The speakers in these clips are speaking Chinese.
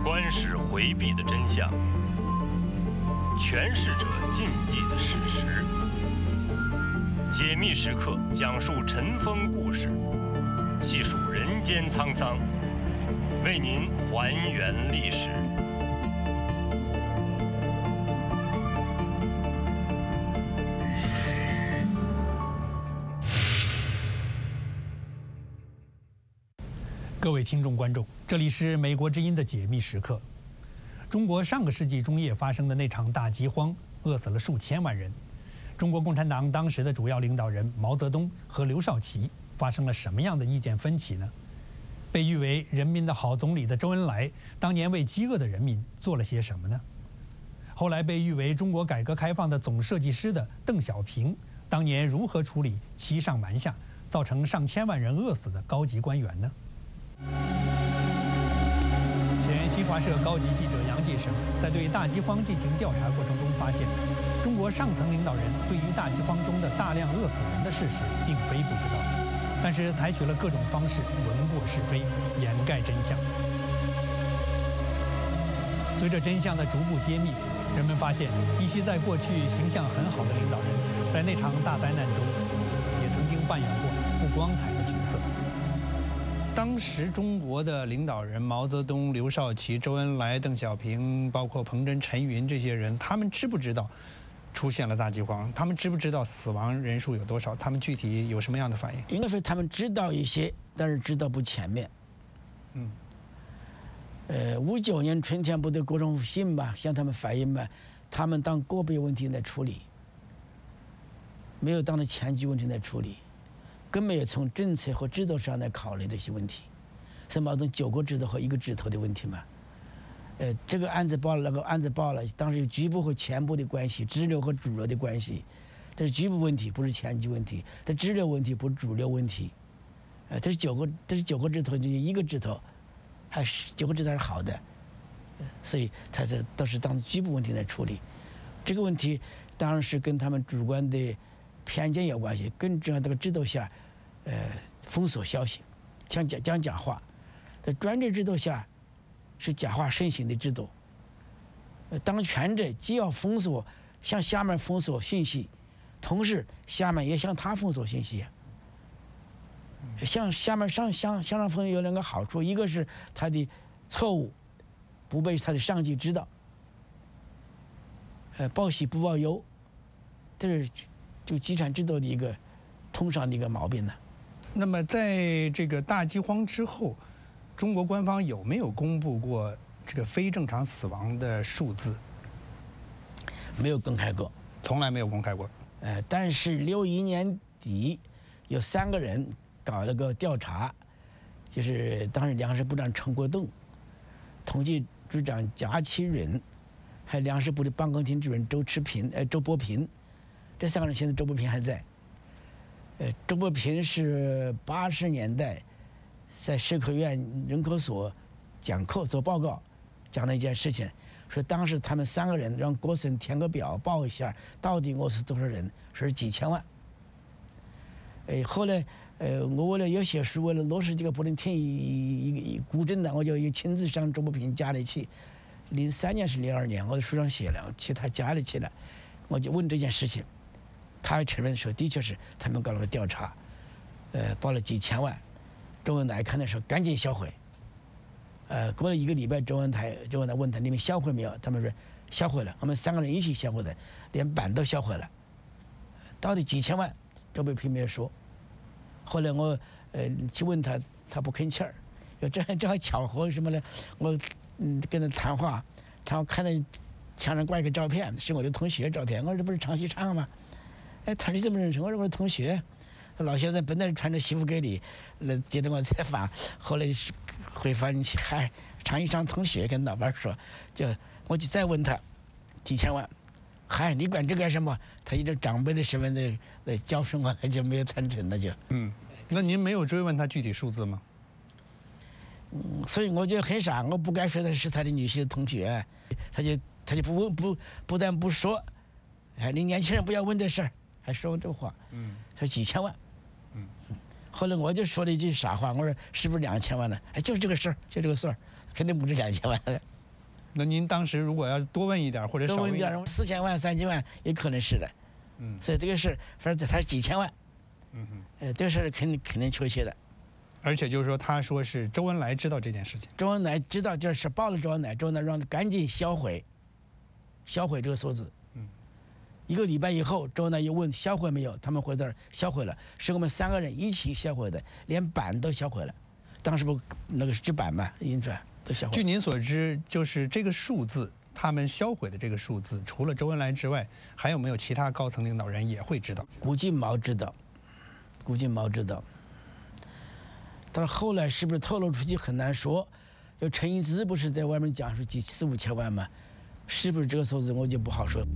观世回避的真相，诠释者禁忌的事实。解密时刻讲述尘封故事，细数人间沧桑，为您还原历史。 各位听众观众，这里是美国之音的解密时刻。中国上个世纪中叶发生的那场大饥荒，饿死了数千万人。中国共产党当时的主要领导人毛泽东和刘少奇发生了什么样的意见分歧呢？被誉为人民的好总理的周恩来，当年为饥饿的人民做了些什么呢？后来被誉为中国改革开放的总设计师的邓小平，当年如何处理欺上瞒下，造成上千万人饿死的高级官员呢？前新华社高级记者杨继绳在对大饥荒进行调查过程中发现，中国上层领导人对于大饥荒中的大量饿死人的事实并非不知道，但是采取了各种方式文过是非，掩盖真相。随着真相的逐步揭秘，人们发现一些在过去形象很好的领导人，在那场大灾难中也曾经扮演过不光彩的角色。当时中国的领导人毛泽东、刘少奇、周恩来、邓小平，包括彭真、陈云这些人，他们知不知道出现了大饥荒？他们知不知道死亡人数有多少？他们具体有什么样的反应？ 应该说他们知道一些，但是知道不全面。59年春天不对各种信嘛，向他们反映嘛，他们当个别问题来处理，没有当成全局问题来处理。更没有从政策和制度上来考虑这些问题，是毛泽东9个指头和1个指头的问题嘛？这个案子报了，那个案子报了，当时有局部和全部的关系，支流和主流的关系，这是局部问题，不是全局问题；这支流问题，不是主流问题。这是9个指头，就1个指头，还是9个指头是好的，所以他这都是当局部问题来处理。这个问题当然是跟他们主观的偏见有关系，更重要这个制度下，封锁消息，讲假话，在专制制度下，是假话盛行的制度。当权者既要封锁，向下面封锁信息，同时下面也向他封锁信息。向下面向上封锁有2个好处，一个是他的错误不被他的上级知道，报喜不报忧，这是这个集权制度的一个通常的一个毛病呢。 那么，在这个大饥荒之后，中国官方有没有公布过这个非正常死亡的数字？ 没有公开过， 从来没有公开过。 但是61年底有3个人搞了个调查，就是当时粮食部长陈国栋、统计局长贾启允，还有粮食部的办公厅主任周伯平。这3个人现在周伯平还在。周伯平是80年代在社科院人口所讲课做报告，讲了一件事情，说当时他们3个人让各省填个表报一下，到底饿死多少人，说是几千万。后来我为了要写书，为了落实这个不能听一古镇的，我就亲自上周伯平家里去。03年是02年，我在书上写了，去他家里去了，我就问这件事情。他还承认说，的确是他们搞了个调查，报了几千万。周恩来看的时候赶紧销毁。过了1个礼拜，周恩来问他你们销毁没有？他们说销毁了，我们3个人一起销毁的，连版都销毁了。到底几千万？周伯平没有说。后来我去问他，他不吭气儿。正好巧合什么呢？我跟他谈话，他看到墙上挂一个照片，是我的同学照片。我说这不是常锡昌吗？他是这么认识我，说我的同学，老先生本来是穿着西服给你，接着我采访，后来回访你去，嗨，常锡昌同学跟老板说，我就再问他，几千万，嗨，你管这干什么？他以这长辈的身份来教训我，就没有谈成了就。 那您没有追问他具体数字吗？ 所以我觉得很傻，我不该说的是他的女婿同学，他就不但不说，你年轻人不要问这事儿。还说这话，说几千万，后来我就说了一句傻话，我说是不是2000万呢？就是这个事儿，就这个事儿，肯定不止2000万。 那您当时如果要多问一点或者少问一点 ，4000万、3000万也可能是的。所以这个事，反正他是几千万。这个事肯定确切的。 而且就是说，他说是周恩来知道这件事情。 周恩来知道，就是报了周恩来，周恩来让他赶紧销毁这个数字。1个礼拜以后，周恩来又问销毁没有，他们回答销毁了，是我们3个人一起销毁的，连版都销毁了。当时不那个纸板嘛，印出来都销毁。 据您所知，就是这个数字，他们销毁的这个数字，除了周恩来之外，还有没有其他高层领导人也会知道？ 估计毛知道。但是后来是不是透露出去很难说。有陈一之不是在外面讲是4、5千万吗？是不是这个数字我就不好说。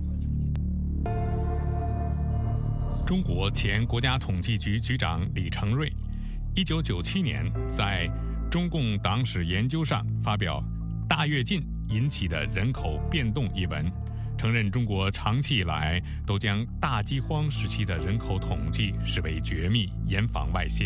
中国前国家统计局局长李成瑞，1997年在中共党史研究上发表《大跃进引起的人口变动》一文，承认中国长期以来都将大饥荒时期的人口统计视为绝密，严防外泄。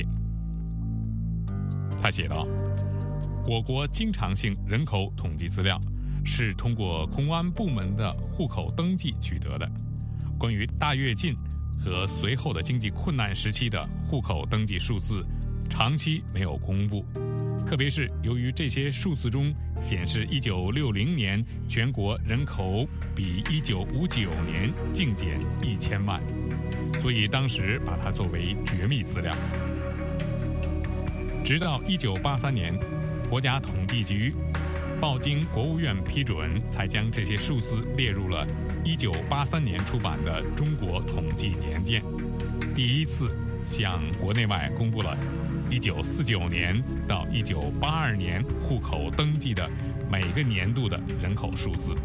他写道：我国经常性人口统计资料是通过公安部门的户口登记取得的，关于大跃进和随后的经济困难时期的户口登记数字长期没有公布，特别是由于这些数字中显示1960年全国人口比1959年净减1000万，所以当时把它作为绝密资料。直到1983年，国家统计局报经国务院批准，才将这些数字列入了1983年出版的《中国统计年鉴》，第一次向国内外公布了1949年到1982年户口登记的每个年度的人口数字。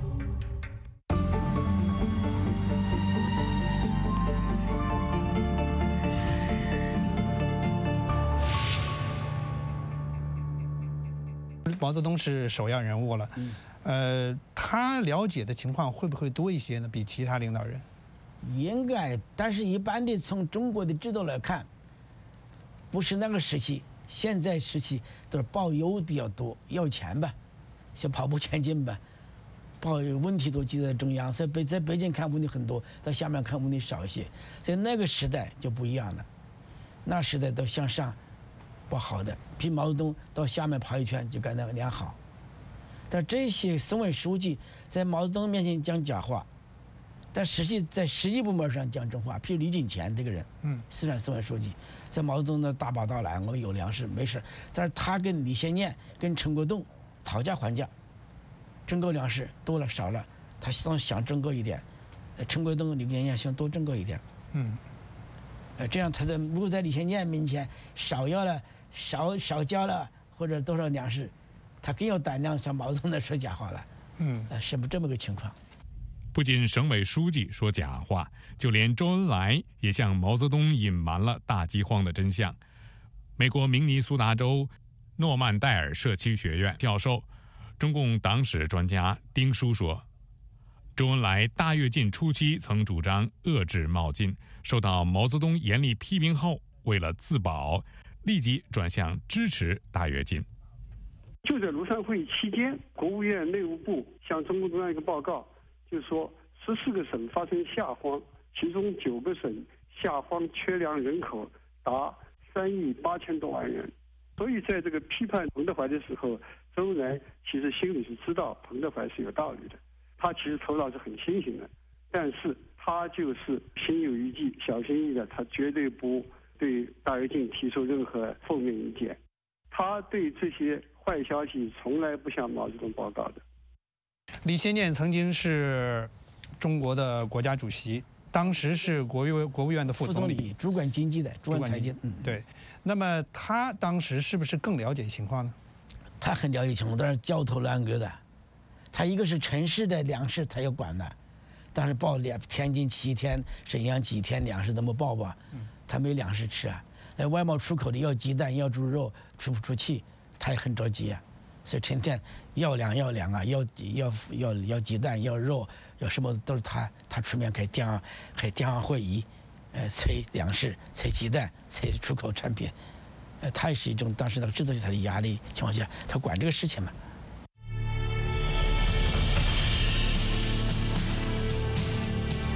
毛泽东是首要人物了，他了解的情况会不会多一些呢？比其他领导人？ 应该，但是一般的从中国的制度来看，不是那个时期，现在时期都是报忧比较多，要钱吧，像跑步前进吧，报问题都记在中央，所以在北京看问题很多，到下面看问题少一些，所以那个时代就不一样了，那时代都向上报好的，比毛泽东到下面跑一圈就干那个良好。但这些省委书记在毛泽东面前讲假话，但实际在实际部门上讲真话。譬如李景乾这个人，四川省委书记，在毛泽东那大把大来，我们有粮食没事，但是他跟李先念、跟陈国栋讨价还价，征购粮食多了少了，他想征购一点，陈国栋、李先念想多征购一点，这样他如果在李先念面前少要了、少交了或者多少粮食，他更有胆量向毛泽东那说假话了，是不这么个情况。 不仅省委书记说假话，就连周恩来也向毛泽东隐瞒了大饥荒的真相。美国明尼苏达州诺曼戴尔社区学院教授、中共党史专家丁书说，周恩来大跃进初期曾主张遏制冒进，受到毛泽东严厉批评后，为了自保，立即转向支持大跃进。 就在庐山会议期间，国务院内务部向中共中央一个报告，就是说14个省发生夏荒，其中9个省夏荒缺粮人口达3亿8千多万人。所以在这个批判彭德怀的时候，周恩来其实心里是知道彭德怀是有道理的，他其实头脑是很清醒的，但是他就是心有余悸，小心翼翼的，他绝对不对大跃进提出任何负面意见，他对这些坏消息从来不向毛泽东报告的。 李先念曾经是中国的国家主席，当时是国务院的副总理， 主管经济的，主管财经。 对。那么他当时是不是更了解情况呢？ 他很了解情况，但是焦头烂额的。他一个是城市的粮食他要管的，但是报天津7天，沈阳几天粮食怎么报吧？他没粮食吃啊。外贸出口的要鸡蛋要猪肉，出不出去，他也很着急啊。所以成天要粮啊，要鸡蛋要肉要什么都是他出面开电话会议，催粮食催鸡蛋催出口产品，他也是一种当时那个制造他的压力情况下，他管这个事情嘛。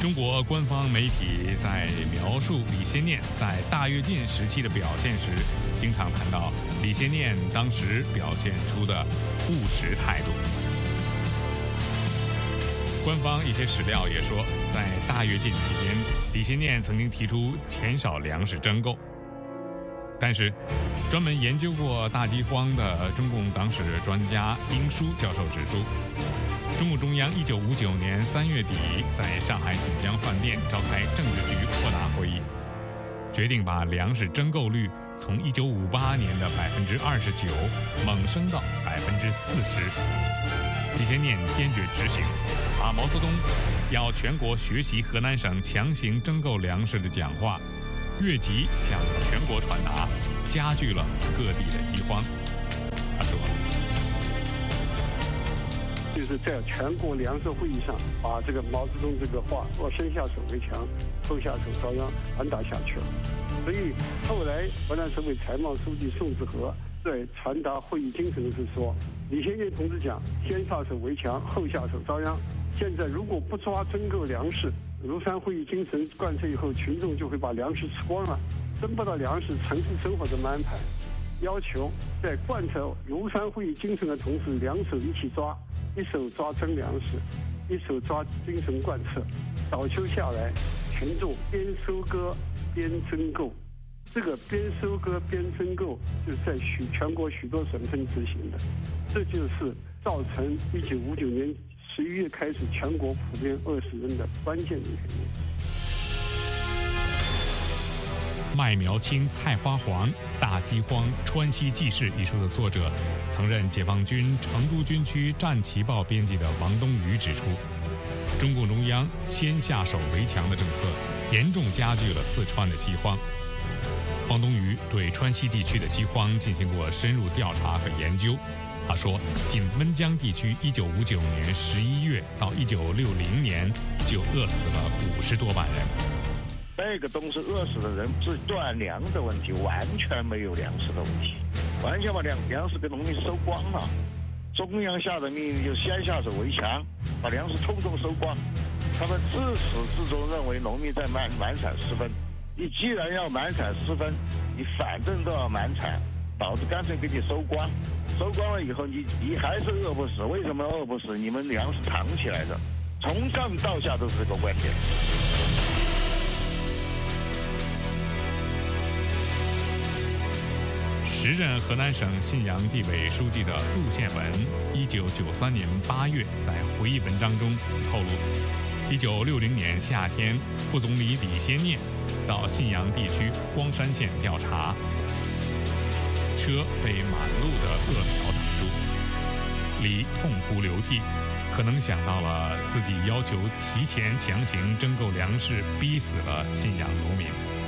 中国官方媒体在描述李先念在大跃进时期的表现时，经常谈到李先念当时表现出的务实态度。官方一些史料也说，在大跃进期间，李先念曾经提出减少粮食征购。但是，专门研究过大饥荒的中共党史专家殷舒教授指出，中共中央1959年3月底在上海锦江饭店召开政治局扩大会议，决定把粮食征购率从1958年的29%猛升到40%。李先念坚决执行，把毛泽东要全国学习河南省强行征购粮食的讲话越级向全国传达，加剧了各地的饥荒。他说， 就是在全国粮食会议上，把这个毛泽东这个话说先下手为强，后下手遭殃传达下去了。所以后来河南省委财贸书记宋子和在传达会议精神的是说，李先念同志讲先下手为强，后下手遭殃。现在如果不抓征购粮食，庐山会议精神贯彻以后，群众就会把粮食吃光了，征不到粮食，城市生活怎么安排？要求在贯彻庐山会议精神的同时，两手一起抓，一手抓征粮食，一手抓精神贯彻。早秋下来，群众边收割边征购，这个边收割边征购就是在全国许多省份执行的，这就是造成1959年11月开始全国普遍饿死人的关键的原因。 麦苗青菜花黄，大饥荒川西纪事一书的作者，曾任解放军成都军区战旗报编辑的王东宇指出，中共中央先下手为强的政策严重加剧了四川的饥荒。王东宇对川西地区的饥荒进行过深入调查和研究。他说，仅温江地区1959年11月到1960年就饿死了50多万人。 那个东西饿死的人是断粮的问题，完全没有粮食的问题，完全把粮食给农民收光了。中央下的命令就先下手为强，把粮食统统收光。他们自始至终认为农民在满产失分，你既然要满产失分，你反正都要满产，老子干脆给你收光。收光了以后，你还是饿不死。为什么饿不死？你们粮食藏起来的，从上到下都是这个观点。 时任河南省信阳地委书记的陆宪文，1993年8月在回忆文章中透露，1960年夏天，副总理李先念到信阳地区光山县调查，车被满路的饿苗挡住，李痛哭流涕，可能想到了自己要求提前强行征购粮食，逼死了信阳农民。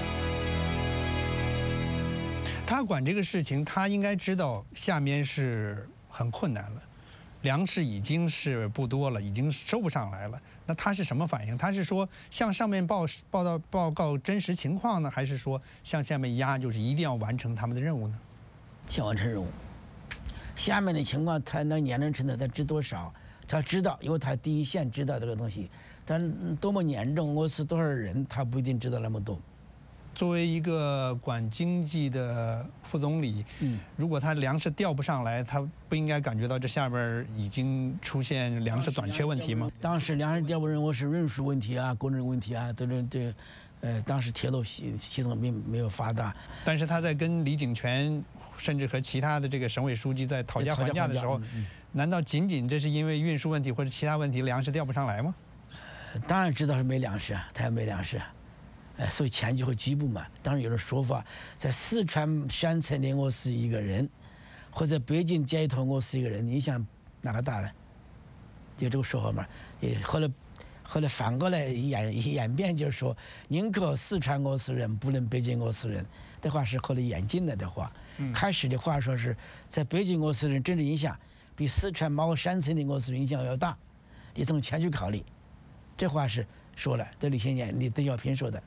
他管这个事情，他应该知道下面是很困难了，粮食已经是不多了，已经收不上来了。那他是什么反应？他是说向上面报告真实情况呢，还是说向下面压，就是一定要完成他们的任务呢？ 先完成任务。下面的情况，他那年龄层的他知多少？他知道，因为他第一线知道这个东西，但多么严重，饿死多少人，他不一定知道那么多。 作为一个管经济的副总理，如果他粮食调不上来，他不应该感觉到这下边已经出现粮食短缺问题吗？ 当时粮食调不任务是运输问题啊，工人问题啊，都是这，当时铁路系统并没有发达。 但是他在跟李井泉，甚至和其他的这个省委书记在讨价还价的时候，难道仅仅这是因为运输问题或者其他问题粮食调不上来吗？ 当然知道是没粮食啊，他也没粮食。所以钱就会局部嘛。当然有种说法，在四川山城里饿死一个人，或者北京街头饿死一个人，你想哪个大呢？就这个说法嘛。后来反过来演变，就是说，宁可四川饿死人，不能北京饿死人。这话是后来演进来的话。开始的话说是在北京饿死人政治影响比四川某山城的饿死人影响要大，你从钱去考虑。这话是说了，这李先念、邓小平说的。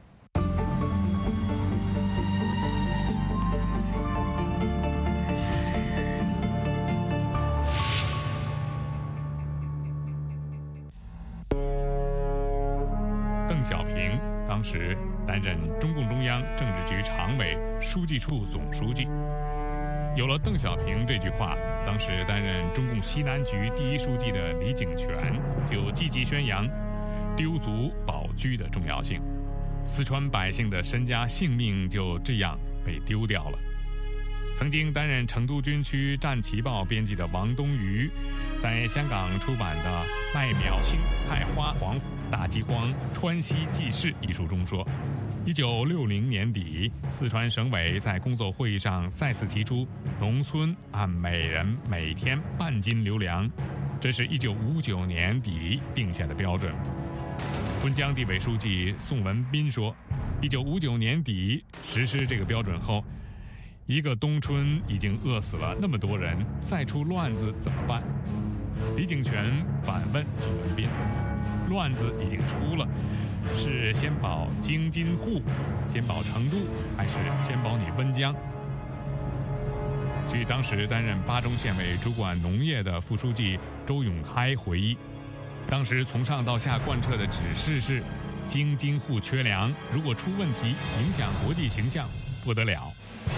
邓小平，当时担任中共中央政治局常委、书记处总书记。有了邓小平这句话，当时担任中共西南局第一书记的李井泉就积极宣扬丢卒保车的重要性。四川百姓的身家性命就这样被丢掉了。曾经担任成都军区战旗报编辑的王东瑜，在香港出版的《麦苗青菜花黄大饥荒川西纪事》一书中说，1960年底，四川省委在工作会议上再次提出农村按每人每天半斤留粮，这是1959年底定下的标准。温江地委书记宋文彬说，1959年底实施这个标准后，一个冬春已经饿死了那么多人，再出乱子怎么办？李井泉反问宋文彬：乱子已经出了，是先保京津沪，先保成都，还是先保你温江？据当时担任巴中县委主管农业的副书记周永开回忆，当时从上到下贯彻的指示是：京津沪缺粮，如果出问题，影响国际形象，不得了。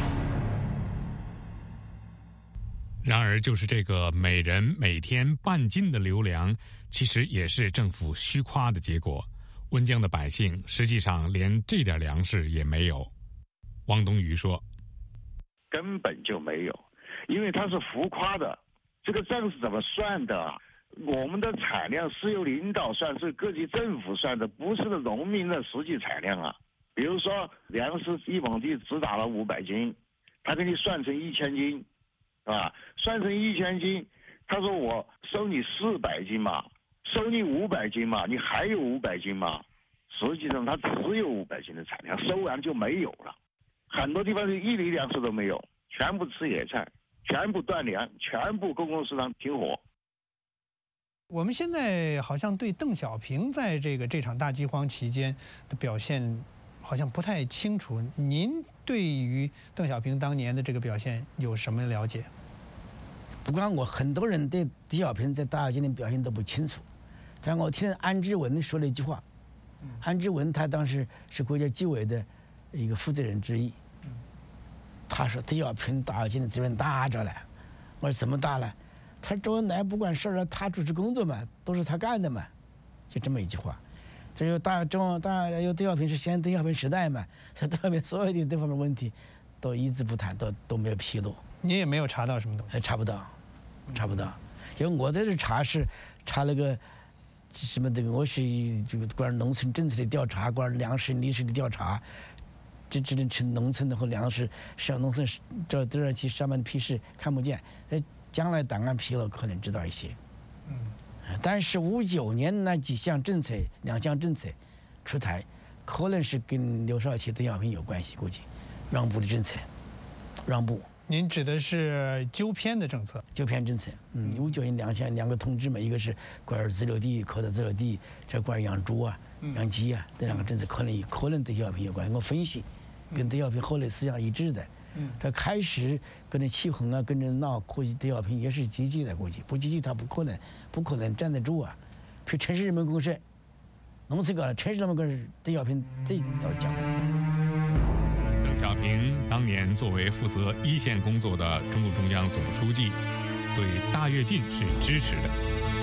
然而，就是这个每人每天半斤的留粮，其实也是政府虚夸的结果。温江的百姓实际上连这点粮食也没有。汪东瑜说：“ 根本就没有，因为它是浮夸的。这个账是怎么算的？我们的产量是由领导算，是各级政府算的，不是农民的实际产量啊。比如说，粮食一亩地只打了500斤，他给你算成1000斤。”啊，算成1000斤，他说我收你400斤嘛，收你500斤嘛，你还有500斤嘛？实际上他只有500斤的产量，收完就没有了。很多地方是1厘粮食都没有，全部吃野菜，全部断粮，全部公共食堂停火。 我们现在好像对邓小平在这场大饥荒期间的表现好像不太清楚，您对于邓小平当年的这个表现有什么了解？ 不光我，很多人对邓小平在大跃进的表现都不清楚。但我听安之文说了一句话，安之文他当时是国家纪委的一个负责人之一，他说邓小平大跃进的责任大着了。我说怎么大了？他周恩来不管事儿了，他主持工作嘛，都是他干的嘛，就这么一句话。这有邓小平是先邓小平时代嘛，所以邓小平所有的这方面问题都一字不谈，都没有披露。 你也没有查到什么东西？ 查不到。因为我在这查了个什么这个，我是这个关于农村政策的调查，关于粮食历史的调查，这只能是农村的和粮食上农村这期上面的批示看不见，将来档案披露可能知道一些。但是59年那几项政策，2项政策出台，可能是跟刘少奇、邓小平有关系，估计让步的政策，让步。 您指的是纠偏的政策？ 纠偏政策，59年2个通知嘛，一个是关于自留地、扩大自留地，这关于养猪啊、养鸡啊，这2个政策可能邓小平有关系。我分析，跟邓小平后来思想一致的。这开始跟着起哄啊，跟着闹，估计邓小平也是积极的，估计不积极他不可能站得住啊。比如城市人民公社，农村搞了城市人民公社，邓小平最早讲的。 邓小平当年作为负责一线工作的中共中央总书记，对大跃进是支持的。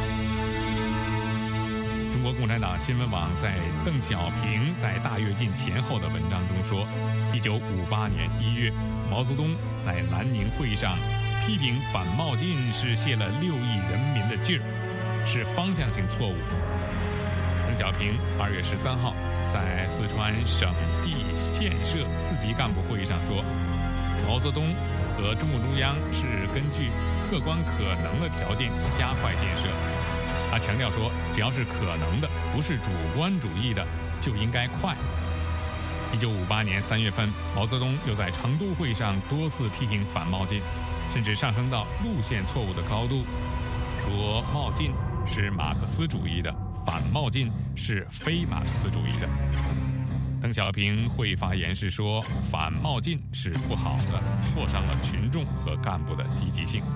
中国共产党新闻网在邓小平在大跃进前后的文章中说，1958年1月，毛泽东在南宁会议上批评反冒进是泄了6亿人民的劲儿，是方向性错误。邓小平2月13号在四川省地建设4级干部会议上说，毛泽东和中共中央是根据客观可能的条件加快建设。他强调说，只要是可能的，不是主观主义的，就应该快。1958年3月份，毛泽东又在成都会上多次批评反冒进，甚至上升到路线错误的高度，说冒进是马克思主义的，反冒进是非马克思主义的。邓小平会发言时说，反冒进是不好的，挫伤了群众和干部的积极性。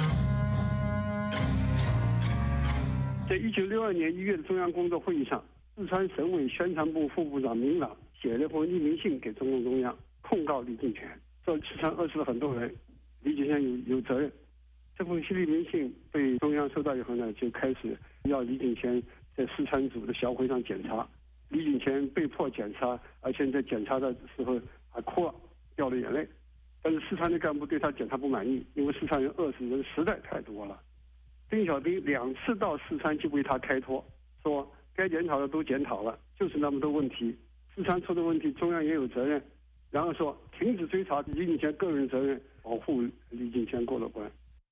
在1962年1月的中央工作会议上， 四川省委宣传部副部长明朗写了封匿名信给中共中央，控告李进全，说四川饿死了很多人，李进全有责任。这封匿名信被中央收到以后呢，就开始要李进全在四川组的小会上检查。李进全被迫检查，而且在检查的时候还哭了，掉了眼泪。但是四川的干部对他检查不满意，因为四川人饿死人实在太多了。丁小平2次到四川就为他开脱，说该检讨的都检讨了，就是那么多问题，四川出的问题中央也有责任。然后说停止追查李进全个人责任，保护李进全过了关。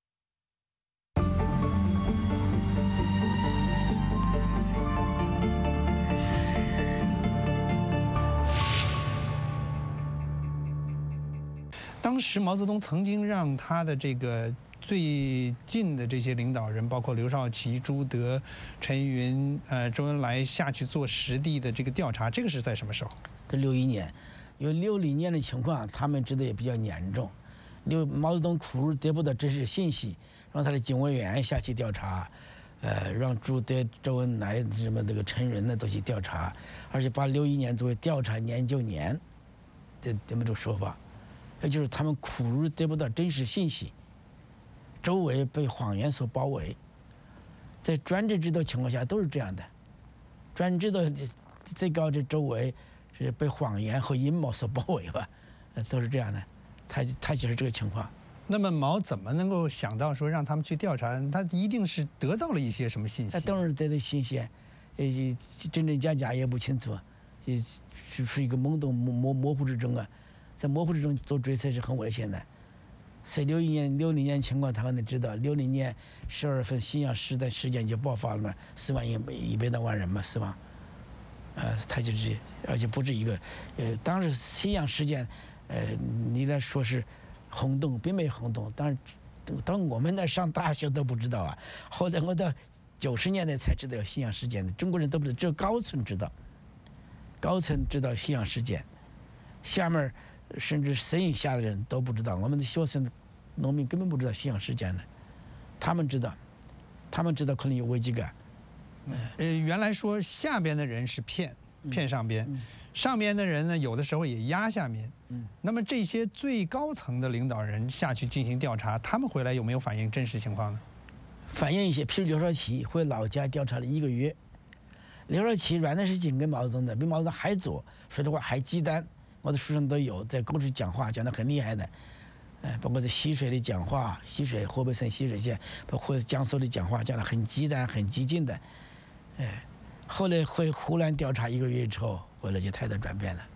当时毛泽东曾经让他的这个最近的这些领导人，包括刘少奇、朱德、陈云、周恩来下去做实地的这个调查，这个是在什么时候？ 在61年，因为60年的情况，他们知道也比较严重。毛泽东苦得不到真实信息，让他的警卫员下去调查，让朱德、周恩来什么这个陈云呢都去调查，而且把61年作为调查研究年，这么种说法。也就是他们苦于得不到真实信息，周围被谎言所包围。在专制制度情况下都是这样的，专制的最高的周围是被谎言和阴谋所包围吧，都是这样的。他就是这个情况。 那么毛怎么能够想到说让他们去调查？他一定是得到了一些什么信息？ 他当然得到信息，真真假假也不清楚，是一个懵懂模糊之中啊。在模糊之中做决策是很危险的，所以60年情况他可能知道，60年12月份西洋时代事件就爆发了嘛，4万100多万人嘛，是吧？他就是，而且不止一个，当时西洋事件，你来说是轰动，并没轰动，但是当我们在上大学都不知道啊，后来我到90年代才知道有西洋事件的，中国人都不知道，只有高层知道，高层知道西洋事件，下面甚至省以下的人都不知道，我们的学生、农民根本不知道西洋事件的，他们知道可能有危机感。 原来说下边的人是骗上边，上边的人呢有的时候也压下面。那么这些最高层的领导人下去进行调查，他们回来有没有反映真实情况呢？ 反映一些，譬如刘少奇回老家调查了1个月，刘少奇原来是紧跟毛泽东的，比毛泽东还左，说的话还极端。我的书上都有，在公处讲话讲得很厉害的，包括在溪水里讲话，河北省溪水县，包括江苏里讲话讲得很极端、很激进的，后来回湖南调查1个月之后，回来就态度转变了。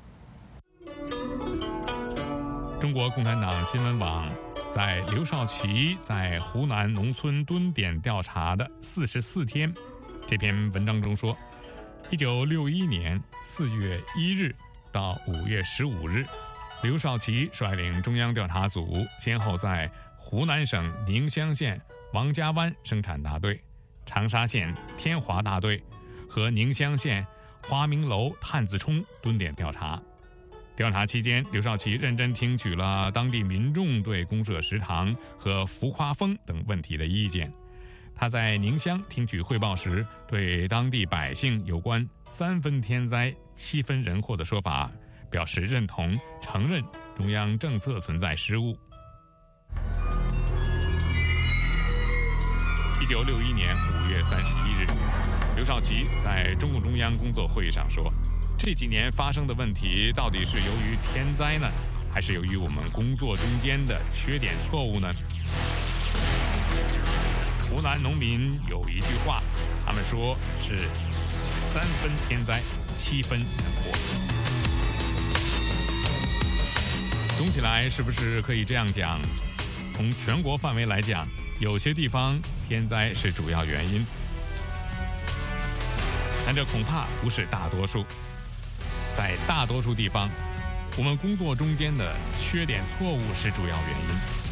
中国共产党新闻网在刘少奇在湖南农村蹲点调查的44天这篇文章中说，1961年4月1日。到5月15日，刘少奇率领中央调查组，先后在湖南省宁乡县王家湾生产大队、长沙县天华大队和宁乡县华明楼探子冲蹲点调查。调查期间，刘少奇认真听取了当地民众对公社食堂和浮夸风等问题的意见。他在宁乡听取汇报时，对当地百姓有关3分天灾7分人祸的说法表示认同，承认中央政策存在失误。1961年5月31日，刘少奇在中共中央工作会议上说，这几年发生的问题到底是由于天灾呢，还是由于我们工作中间的缺点错误呢？湖南农民有一句话，他们说是3分天灾7分人祸。总起来，是不是可以这样讲？从全国范围来讲，有些地方天灾是主要原因，但这恐怕不是大多数。在大多数地方，我们工作中间的缺点错误是主要原因。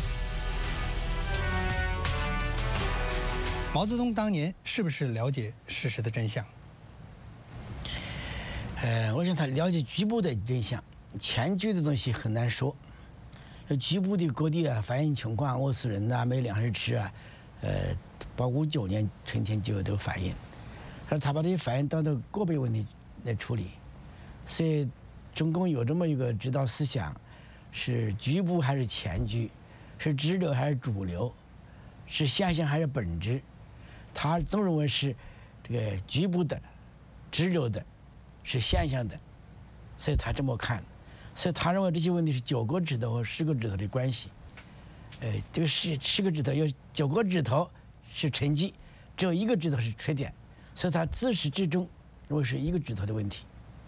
毛泽东当年是不是了解事实的真相？ 我想他了解局部的真相，全局的东西很难说。局部的各地啊，反映情况，饿死人呐，没粮食吃啊，包括59年春天就都反映。 他把这些反映当做个别问题来处理。所以，中共有这么一个指导思想：是局部还是全局，是支流还是主流，是现象还是本质。他总认为是这个局部的、支流的，是现象的，所以他这么看。所以他认为这些问题是9个指头和10个指头的关系。这个10个指头有9个指头是成绩，只有1个指头是缺点，所以他自始至终认为是1个指头的问题。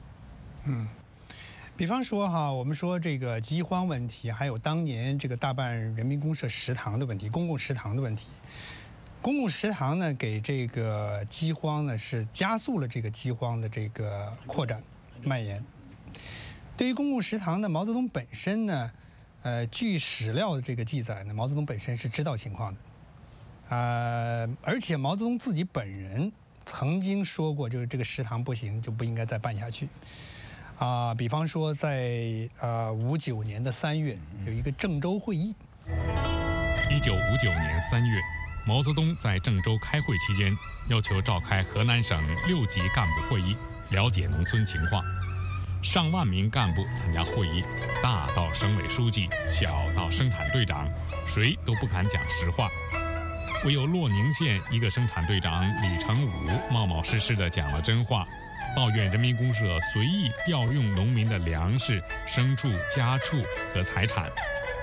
比方说哈，我们说这个饥荒问题，还有当年这个大办人民公社食堂的问题，公共食堂的问题。公共食堂呢，给这个饥荒呢是加速了这个饥荒的这个扩展蔓延。对于公共食堂呢，毛泽东本身呢，据史料的这个记载呢，毛泽东本身是知道情况的，而且毛泽东自己本人曾经说过，就是这个食堂不行，就不应该再办下去。比方说在59年的3月有一个郑州会议。 1959年3月，毛泽东在郑州开会期间，要求召开河南省6级干部会议，了解农村情况。上万名干部参加会议，大到省委书记，小到生产队长，谁都不敢讲实话。唯有洛宁县一个生产队长李成武冒冒失失地讲了真话，抱怨人民公社随意调用农民的粮食、牲畜、家畜和财产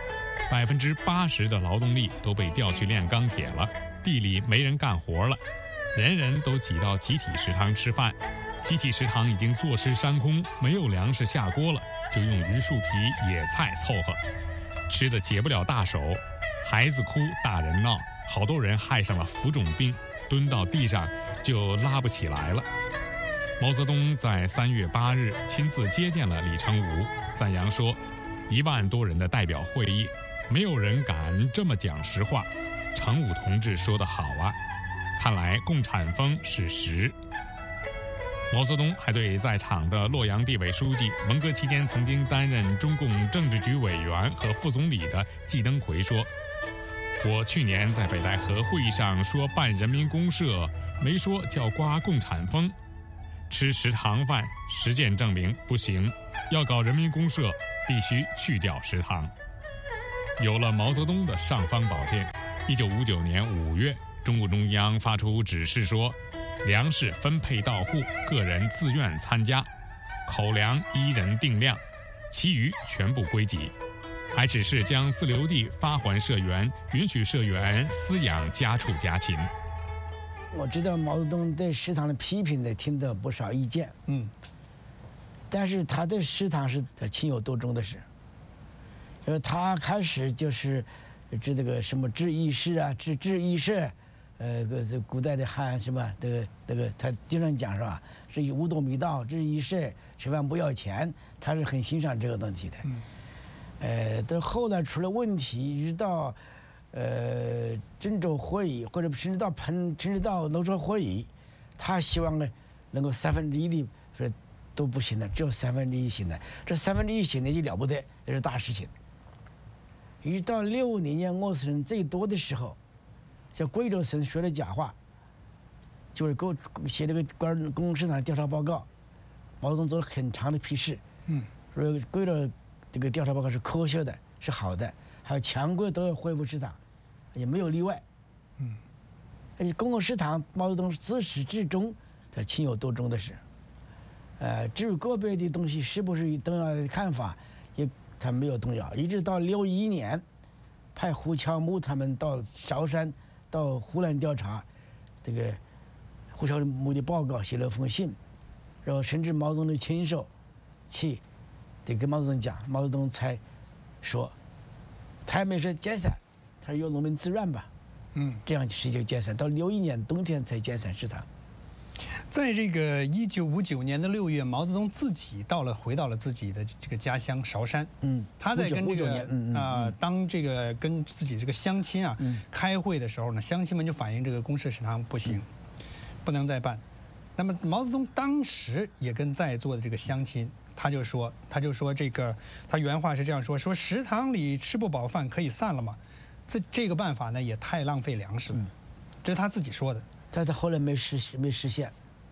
，80%的劳动力都被调去炼钢铁了，地里没人干活了，人人都挤到集体食堂吃饭。集体食堂已经坐吃山空，没有粮食下锅了，就用榆树皮、野菜凑合，吃得解不了大手，孩子哭，大人闹，好多人害上了浮肿病，蹲到地上就拉不起来了。毛泽东在3月8日亲自接见了李成武，赞扬说：1万多人的代表会议，没有人敢这么讲实话。成武同志说得好啊，看来共产风是实。毛泽东还对在场的洛阳地委书记、文革期间曾经担任中共政治局委员和副总理的季登奎说：“我去年在北戴河会议上说办人民公社，没说叫刮共产风。吃食堂饭，实践证明不行，要搞人民公社，必须去掉食堂。”有了毛泽东的尚方宝剑，1959年5月，中共中央发出指示说，粮食分配到户，个人自愿参加，口粮1人定量，其余全部归己。还指示将自留地发还社员，允许社员饲养家畜家禽。 我知道毛泽东对食堂的批评的听到不少意见，但是他对食堂是他情有独钟的事。因为他开始就是治这个什么治衣食啊，治衣食，古代的汉什么那个他经常讲是吧？是以五斗米道治衣食，吃饭不要钱，他是很欣赏这个东西的。但后来出了问题，一直到郑州会议，或者甚至到泸州会议，他希望呢能够1/3的说都不行的，只有1/3行的。这1/3行的就了不得，这是大事情。一直到60年饿死人最多的时候，像贵州省说的假话，就是给我写了个公共市场调查报告，毛泽东做了很长的批示，说贵州这个调查报告是科学的，是好的，还有全国都要恢复食堂，也没有例外。而且公共食堂，毛泽东自始至终他情有独钟的事。至于个别的东西是不是动摇的看法，也他没有动摇。一直到61年，派胡乔木他们到韶山、到湖南调查，这个胡乔木的报告写了封信，然后甚至毛泽东的亲手去得跟毛泽东讲，毛泽东才说，他也没说解散，他说由农民自愿吧。这样事就解散，到61年冬天才解散食堂。 在这个1959年的6月，毛泽东自己回到了自己的这个家乡韶山。他在跟这个当这个跟自己这个乡亲啊开会的时候呢，乡亲们就反映这个公社食堂不行，不能再办。那么毛泽东当时也跟在座的这个乡亲，他就说这个，他原话是这样说：食堂里吃不饱饭可以散了吗？这个办法呢也太浪费粮食了，这是他自己说的。 但他后来没实现。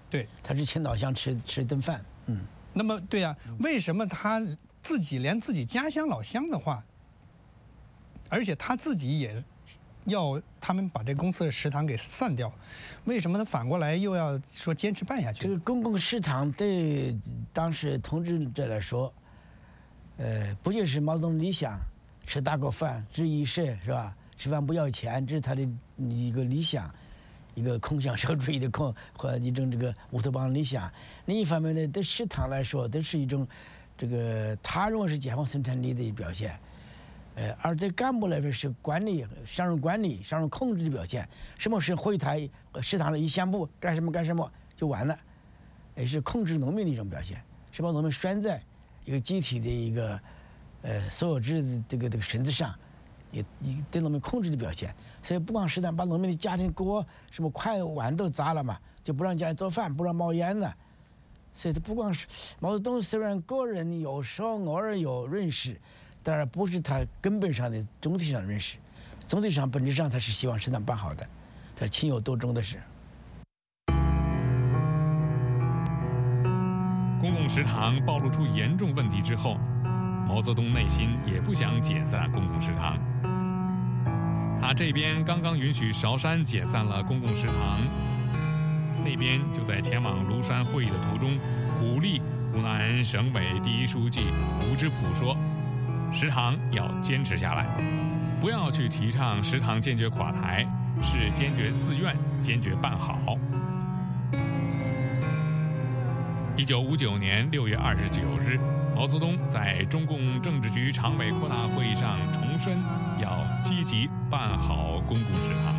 对， 他是请老乡吃一顿饭。 那么对啊，为什么他连自己家乡老乡的话，而且他自己也要他们把这公司的食堂给散掉，为什么他反过来又要说坚持办下去？ 这个公共食堂对当时统治者来说，不就是毛泽东理想，吃大锅饭，知衣食，是吧？吃饭不要钱，这是他的一个理想，一个空想社会主义的和一种这个乌托邦理想。另一方面呢，对食堂来说，都是一种这个他认为是解放生产力的表现。而对干部来说是管理、商人管理、商人控制的表现。什么是会台食堂的一宣布干什么干什么就完了，也是控制农民的一种表现，是把农民拴在一个集体的一个所有制的这个绳子上，也对农民控制的表现。所以不光食堂把农民的家庭锅、什么筷碗都砸了嘛，就不让家里做饭，不让冒烟了。所以他不光是毛泽东，虽然个人有时候偶尔有认识。当然不是他根本上的总体上的认识，总体上本质上他是希望食堂办好的，他情有独钟的是。 公共食堂暴露出严重问题之后，毛泽东内心也不想解散公共食堂。他这边刚刚允许韶山解散了公共食堂，那边就在前往庐山会议的途中，鼓励湖南省委第一书记吴芝圃说，食堂要坚持下来，不要去提倡食堂坚决垮台，是坚决自愿、坚决办好。1959年6月29日，毛泽东在中共政治局常委扩大会议上重申，要积极办好公共食堂。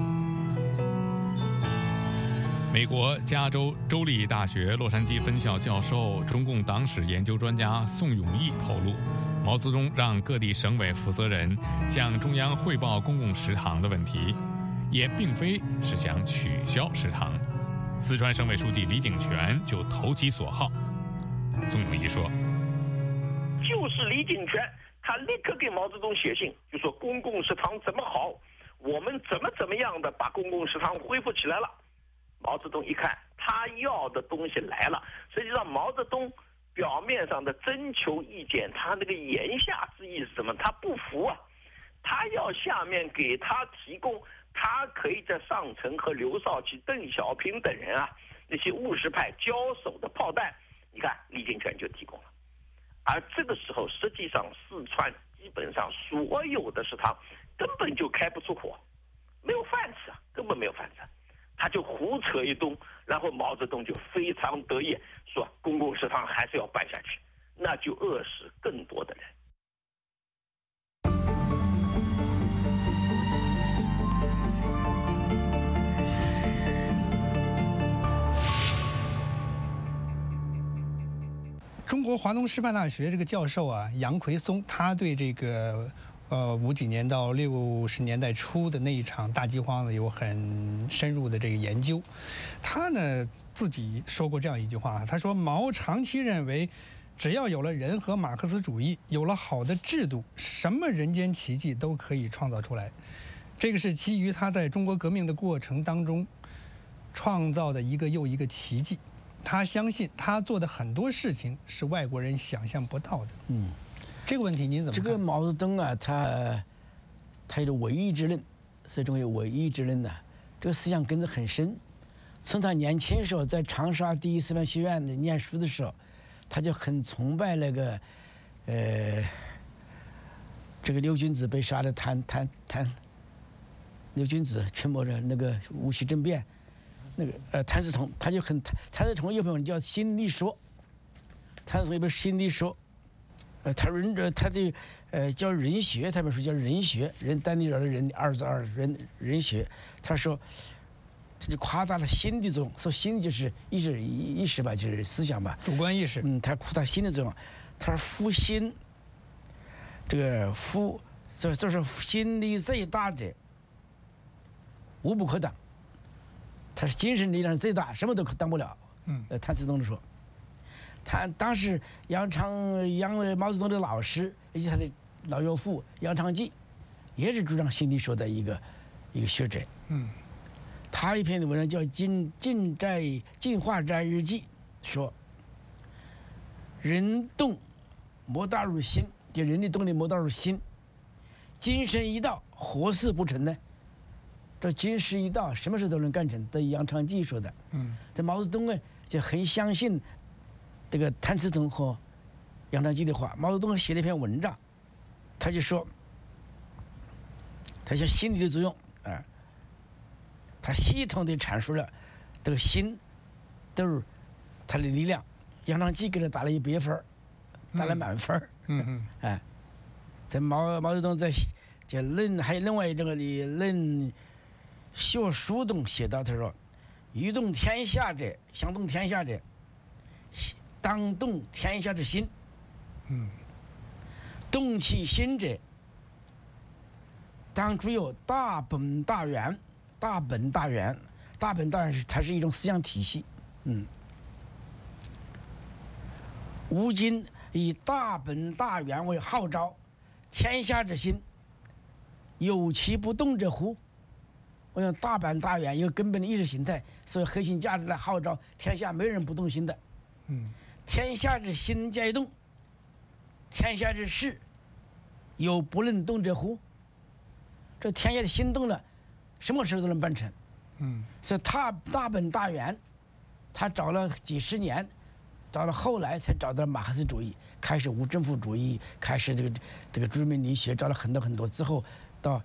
美国加州州立大学洛杉矶分校教授、中共党史研究专家宋永毅透露，毛泽东让各地省委负责人向中央汇报公共食堂的问题，也并非是想取消食堂。四川省委书记李井泉就投其所好。宋永毅说：“ 就是李井泉，他立刻给毛泽东写信，就说公共食堂怎么好，我们怎么样的把公共食堂恢复起来了。”毛泽东一看，他要的东西来了。实际上，毛泽东表面上的征求意见，他那个言下之意是什么？他不服啊，他要下面给他提供，他可以在上层和刘少奇、邓小平等人啊那些务实派交手的炮弹，你看李井泉就提供了。而这个时候，实际上四川基本上所有的食堂根本就开不出火，没有饭吃啊，根本没有饭吃。他就胡扯一通，然后毛泽东就非常得意，说公共食堂还是要办下去，那就饿死更多的人。 中国华东师范大学这个教授啊，杨奎松，他对这个50几年到60年代初的那一场大饥荒呢，有很深入的这个研究。他呢自己说过这样一句话，他说毛长期认为，只要有了人和马克思主义，有了好的制度，什么人间奇迹都可以创造出来。这个是基于他在中国革命的过程当中创造的一个又一个奇迹。他相信他做的很多事情是外国人想象不到的。这个问题您怎么看？ 这个毛泽东啊，他有唯一之论，所以中有唯一之论呢，这个思想根子很深。从他年轻时候在长沙第一师范学院念书的时候，他就很崇拜那个这个刘君子被杀的刘君子全部的那个戊戌政变，那个谭嗣同，他就很谭嗣同有本书叫《心理说》，谭嗣同有本《心理说》。他的叫人学，他本书叫人学，人单立人的人二字二人学。他说，他就夸大了心的作用，说心就是意识吧，就是思想吧， 主观意识。 他夸大心的作用。他说夫心，这个夫，这是心力最大者，无不可挡。他是精神力量最大，什么都挡不了。谭嗣同说。他当时毛泽东的老师，以及他的老岳父杨长济，也是主张心理说的一个学者。 他一篇的文章叫《进化斋日记》，说人动莫大如心，就人的动力莫大如心，精神一到，何事不成呢？这精神一到，什么事都能干成。这杨长记说的。这毛泽东呢就很相信这个谭嗣同和杨长记的话。毛泽东写了一篇文章，他就说，他说心理的作用啊，他系统地阐述了这个心都是它的力量。杨长记给他打了100分，打了满分。哎，在毛泽东在这论还有另外这个的论学书中写到，他说：“欲动天下者，想动天下者，当动天下之心。动其心者，当具有大本大源。大本大源，大本大源是它是一种思想体系。吾今以大本大源为号召，天下之心，有其不动者乎？”我想大本大源一个根本的意识形态，所以核心价值来号召天下，没人不动心的。天下之心皆动，天下之事有不能动者乎？这天下的心动了，什么事都能办成。所以他大本大源，他找了几十年，找了后来才找到马克思主义，开始无政府主义，开始这个朱明理学，找了很多之后，到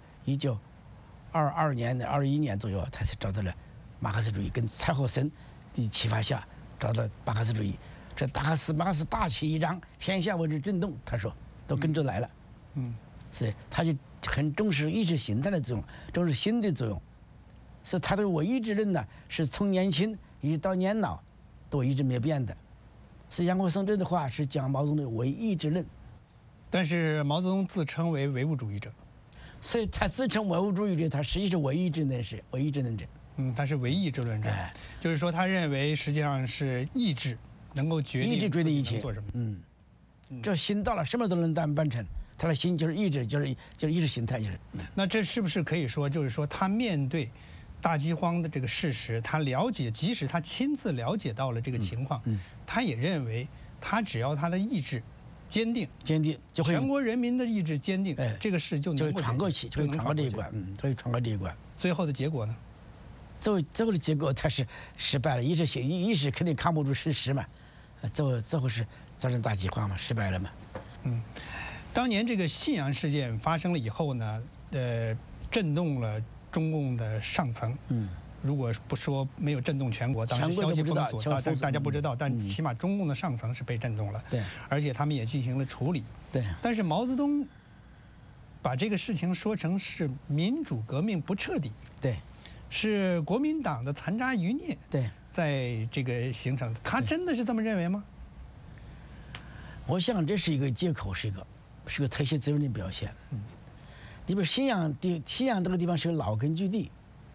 1922年、21年左右，他才找到了马克思主义，跟蔡和森的启发下找到马克思主义。这马克思大旗一张，天下为之震动，他说都跟着来了。所以他就很重视意识形态的作用，重视心的作用。所以他的唯意志论呢，是从年轻一直到年老都一直没有变的。所以杨国松这的话是讲毛泽东的唯意志论。 但是毛泽东自称为唯物主义者。 所以他自称唯物主义者，他实际是唯意志论者。 他是唯意志论者，就是说他认为实际上是意志能够决定一切做什么。 这心到了，什么都能办成。他的心就是意志，就是意识形态，就是。 那这是不是可以说，就是说他面对大饥荒的这个事实，他了解，即使他亲自了解到了这个情况，他也认为他只要他的意志坚定， 就会全国人民的意志坚定，这个事就能闯过去，就能闯过这一关。可以闯过这一关。 最后的结果呢？ 最后的结果他是失败了，意识肯定扛不住事实嘛，最后是造成大饥荒嘛，失败了嘛。 当年这个信阳事件发生了以后呢，震动了中共的上层。如果不说没有震动全国，当时消息封锁，大家不知道，但起码中共的上层是被震动了。 对， 而且他们也进行了处理。 对， 但是毛泽东把这个事情说成是民主革命不彻底。 对， 是国民党的残渣余孽。 对， 在这个形成，他真的是这么认为吗？ 我想这是一个借口，是个推卸责任的表现。你比如信阳这个地方是个老根据地，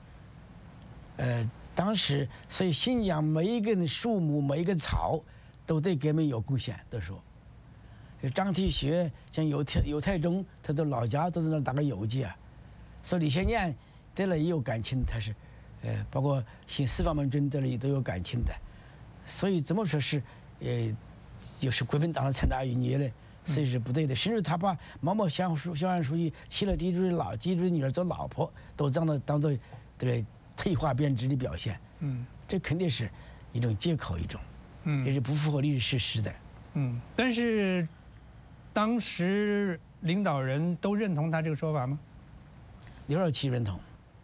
当时所以信阳每一根树木、每一个草都对革命有贡献，都说。张体学像尤太忠，他的老家都在那打个游击啊。所以李先念对那也有感情，他是，包括新四方门军对那也都有感情的。所以怎么说是，就是国民党的残渣余孽嘞。所以是不对的，甚至他把毛萧安书记娶了地主的女儿做老婆，都当做这个退化变质的表现。这肯定是一种借口，也是不符合历史事实的。 但是当时领导人都认同他这个说法吗？ 刘少奇认同，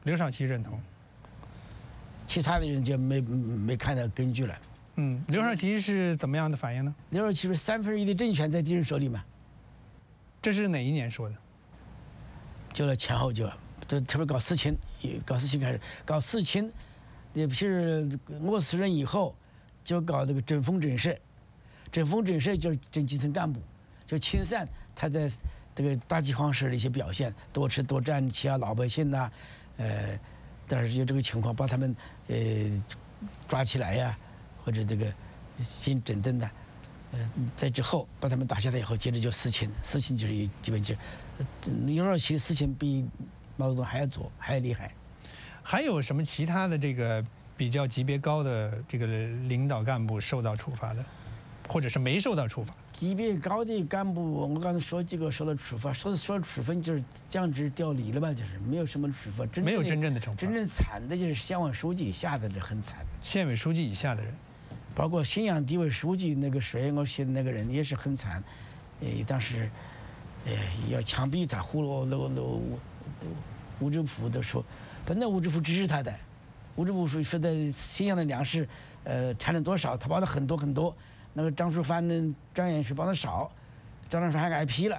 其他的人就没看到根据了。 刘少奇是怎么样的反应呢？ 刘少奇是1/3的政权在敌人手里嘛。 这是哪一年说的？ 就在前后就特别搞四清开始搞四清，也不是饿死人以后，就搞这个整风整社，就是整基层干部，就清算他在这个大饥荒时的一些表现，多吃多占欺压老百姓呐，但是有这个情况把他们抓起来呀。或者这个新整顿的，在之后把他们打下来以后，接着就四清就是基本就，刘少奇四清比毛泽东还要左，还要厉害。 还有什么其他的这个比较级别高的这个领导干部受到处罚的，或者是没受到处罚？ 级别高的干部，我刚才说几个受到处罚，说处分就是降职调离了吧，就是没有什么处罚， 没有真正的惩罚。 真正惨的就是县委书记以下的，这很惨。 县委书记以下的人， 包括信阳地委书记那个谁，我写的那个人也是很惨。当时，要枪毙他，呼噜吴志普都说，本来吴志普支持他的，吴志普说的信阳的粮食，产量多少，他报的很多很多。那个张树藩呢，张延水报的少，张树藩还挨批了。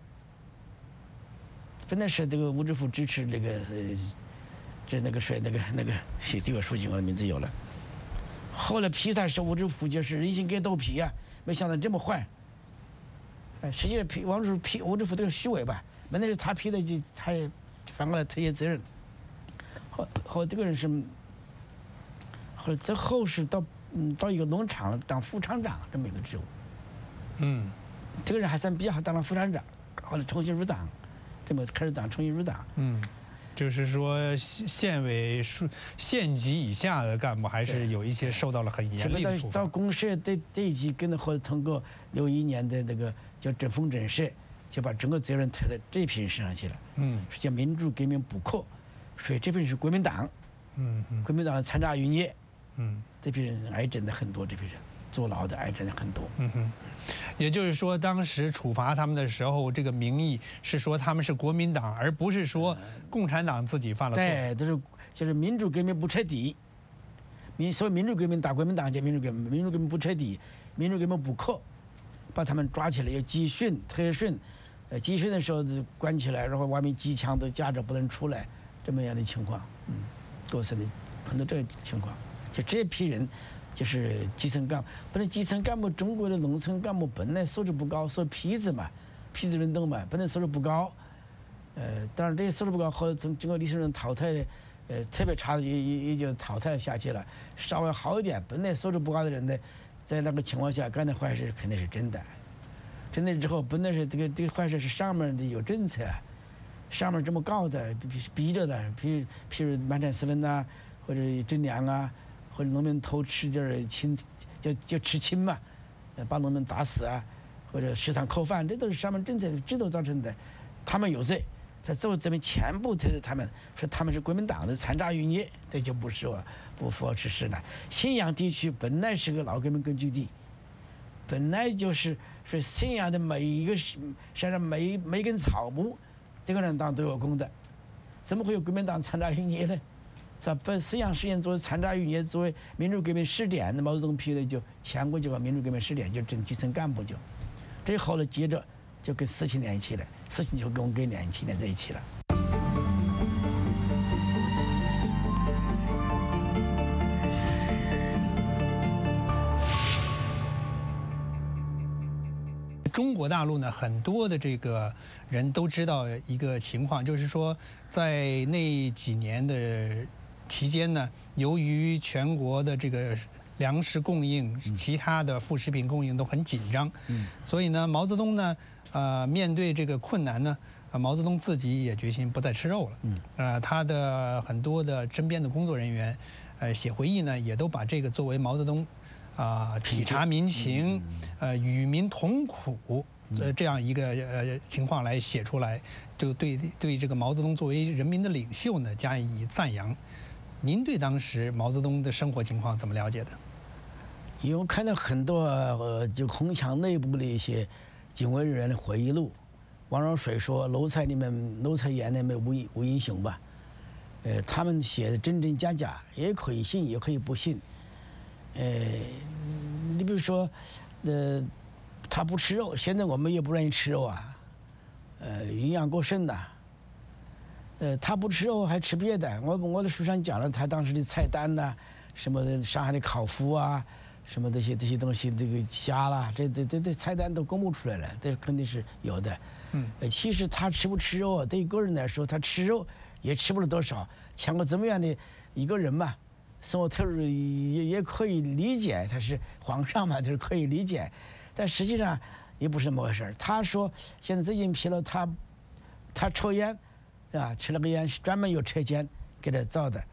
本来是这个吴志普支持那个那个谁那个写地委书记，我的名字有了。后来批他是吴志普就是人心给斗批啊，没想到这么坏。实际上批吴志普这个虚伪吧，本来是他批的，就他也反过来推卸责任。后这个人是，后来在后是到一个农场当副厂长这么一个职务。这个人还算比较好，当了副厂长，后来重新入党，这么开始重新入党。 就是说县级以下的干部还是有一些受到了很严厉的处罚。 到公社这一级，跟着后来通过61年的那个叫整风整社，就把整个责任推到这批人身上去了。是叫民主革命补课，所以这批人是国民党。国民党的残渣余孽。这批人挨整的很多，这批人坐牢的挨整的很多。 也就是说，当时处罚他们的时候，这个名义是说他们是国民党，而不是说共产党自己犯了错。 对，就是民主革命不彻底。所谓民主革命打国民党叫民主革命，民主革命不彻底，民主革命补课，把他们抓起来，要集训、特训。集训的时候就关起来，然后外面机枪都架着不能出来，这么样的情况。构成的很多这个情况。就这批人，就是基层干部。本来基层干部，中国的农村干部本来素质不高，所以坯子运动嘛，本来素质不高。当然这些素质不高，后来经过历史人淘汰，特别差的也就淘汰下去了。稍微好一点，本来素质不高的人呢，在那个情况下干的坏事肯定是真的。真的之后，本来是这个坏事是上面的有政策，上面这么告的，逼着的，譬如满产私分呐，或者征粮啊。或者农民偷吃点青，就吃青嘛，把农民打死啊，或者食堂扣饭，这都是上面政策制度造成的。他们有罪，他最后证明全部推着他们，说他们是国民党的残渣余孽，这就不符合事实了。信阳地区本来是个老革命根据地，本来就是信阳的每一个山上每一根草木，这个人党都有功的，怎么会有国民党残渣余孽呢？把信阳实验作为残渣余孽，作为民主革命试点，那毛泽东批的就全国就把民主革命试点就整基层干部就，这后来接着就跟四七连一起了，4七就跟我们跟217连在一起了。 中国大陆呢，很多的这个人都知道一个情况，就是说，在那几年的期间呢，由于全国的这个粮食供应、其他的副食品供应都很紧张，所以呢，毛泽东呢，面对这个困难呢，毛泽东自己也决心不再吃肉了。他的很多的身边的工作人员，写回忆呢，也都把这个作为毛泽东体察民情，与民同苦，这样一个情况来写出来，就对这个毛泽东作为人民的领袖呢加以赞扬。您对当时毛泽东的生活情况怎么了解的？ 因为我看到很多就红墙内部的一些警卫人员的回忆录，王若水说楼菜园里面无英雄吧，他们写的真真假假，也可以信也可以不信。你比如说，他不吃肉，现在我们也不愿意吃肉啊，营养过剩的。他不吃肉还吃别的，我的书上讲了他当时的菜单呐，什么的上海的烤麸啊，什么这些东西，这个虾啦，这菜单都公布出来了，这肯定是有的。其实他吃不吃肉，对个人来说，他吃肉也吃不了多少。全国这么样的一个人嘛，生活投入也可以理解，他是皇上嘛，就是可以理解。但实际上也不是那么回事。他说现在最近批了他抽烟，啊，吃了个烟是专门有车间给他造的，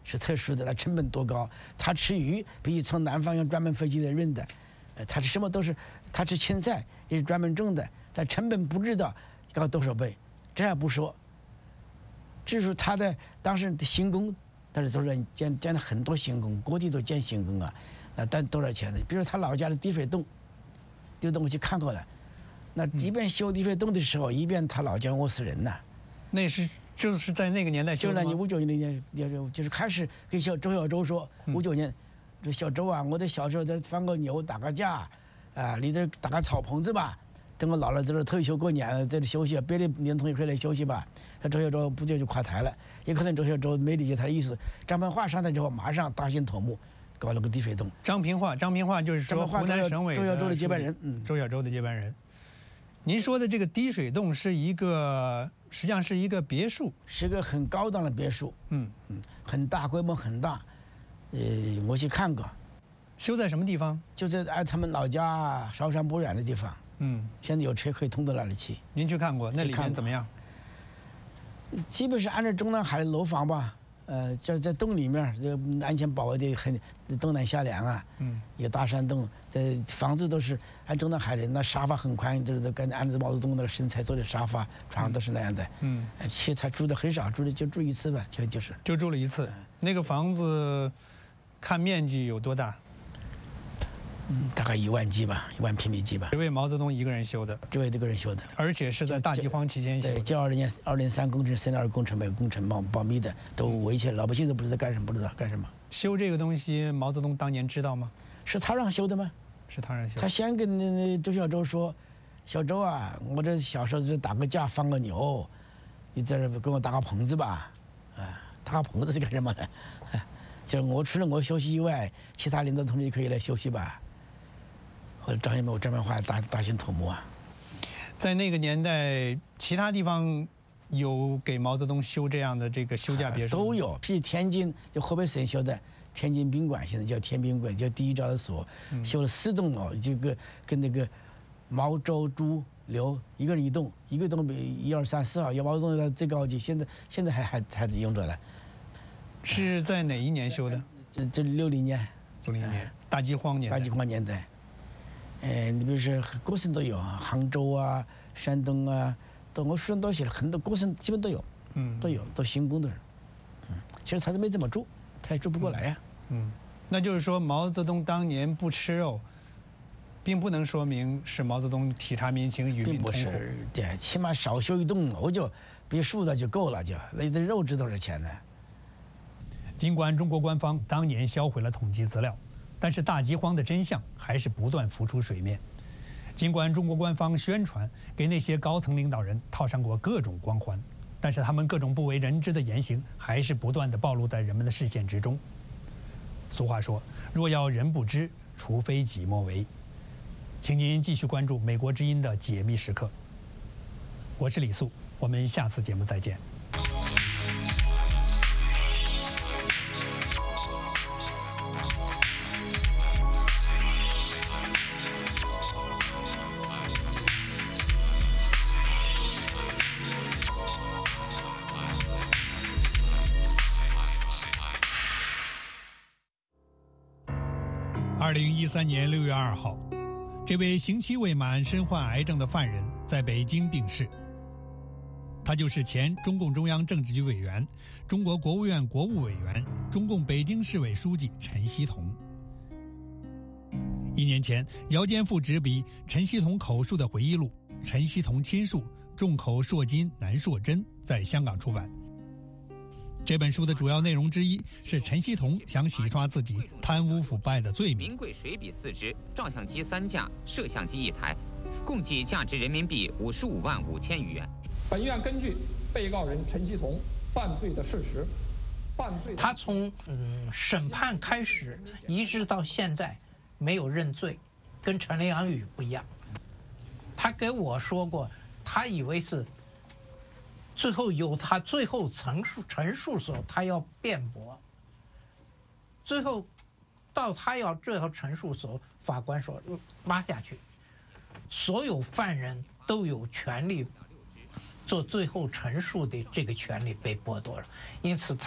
是特殊的，它成本多高？他吃鱼必须从南方用专门飞机来运的，他吃什么都是，他吃青菜也是专门种的，但成本不知道高多少倍，这还不说。至于他的当时的行宫，但是都是建了很多行宫，各地都建行宫啊，但多少钱呢？比如他老家的滴水洞，滴水洞我去看过了，那一边修滴水洞的时候，一边他老家饿死人呐。 那是就是在那个年代修的吗？ 就那你59年那年，就是开始跟周小舟说，59年，这小周啊，我的小时候在放个牛打个架，里头打个草棚子吧。等我老了，在这退休过年，在这休息，别的年同学可以来休息吧。他周小舟不久就垮台了，也可能周小舟没理解他的意思。张平化上台之后，马上大兴土木，搞了个滴水洞。 张平化就是说湖南省委周小舟的接班人， 周小舟的接班人。您说的这个滴水洞是一个，实际上是一个别墅， 是个很高档的别墅，很大，规模很大，我去看过。 修在什么地方？ 就在他们老家韶山不远的地方。现在有车可以通到那里去。 您去看过？那里面怎么样？ 基本是按照中南海的楼房吧，这在洞里面，这安全保卫的很，东南下梁啊，一个大山洞，这房子都是按中南海的，那沙发很宽，就是跟按照毛泽东那个身材做的沙发，床都是那样的。其实他住的很少，就住一次吧，就住了一次。那个房子看面积有多大？ 大概1万几吧，1万平米几吧。 这为毛泽东一个人修的。 这位这个人修的， 而且是在大饥荒期间修的。 对，92年203工程、302工程、每个工程保密的，都围起来，老百姓都不知道干什么，不知道干什么。 修这个东西，毛泽东当年知道吗？ 是他让修的吗？ 是他让修的。 他先跟那周小舟说：“小周啊，我这小时候就打个架放个牛，你在这给我搭个棚子吧。搭个棚子是干什么的？就我除了我休息以外，其他领导同志可以来休息吧。”或者张学谋、张文华大兴土木啊， 在那个年代，其他地方有给毛泽东修这样的这个休假别墅都有。是天津，就河北省修的天津宾馆，现在叫天宾馆，叫第一招的所，修了4栋哦，这个跟那个毛、周、朱、刘一个人一栋，一个栋比1、2、3、4号，要毛泽东的最高级，现在还在用着了。 是在哪一年修的？ 这60年。 60年，大饥荒年代。 大饥荒年代。你比如说各省都有，杭州啊、山东啊，我书上都写了很多，各省基本都有，都有，都行宫的人。其实他是没怎么住，他也住不过来呀。 那就是说毛泽东当年不吃肉，并不能说明是毛泽东体察民情、与民同苦。 并不是，对，起码少修一栋楼就别墅的就够了，就那这肉值多少钱呢？ 尽管中国官方当年销毁了统计资料，但是大饥荒的真相还是不断浮出水面。尽管中国官方宣传给那些高层领导人套上过各种光环，但是他们各种不为人知的言行还是不断地暴露在人们的视线之中。俗话说，若要人不知，除非己莫为。请您继续关注美国之音的解密时刻。我是李素，我们下次节目再见。2013年6月2号，这位刑期未满、身患癌症的犯人在北京病逝。他就是前中共中央政治局委员、中国国务院国务委员、中共北京市委书记陈锡同。1年前，姚坚父执笔陈锡同口述的回忆录《陈锡同亲述：众口铄金难铄真》在香港出版。这本书的主要内容之一是陈锡同想洗刷自己贪污腐败的罪名。 名贵水笔4支，照相机3架，摄像机1台，共计价值人民币55万5千余元。 本院根据被告人陈锡同犯罪的事实， 他从审判开始一直到现在没有认罪，跟陈良宇不一样。他给我说过，他以为是最后有他最后陈述的时候，他要辩驳。最后到他要最后陈述的时候，法官说拉下去。所有犯人都有权利做最后陈述的这个权利被剥夺了，因此他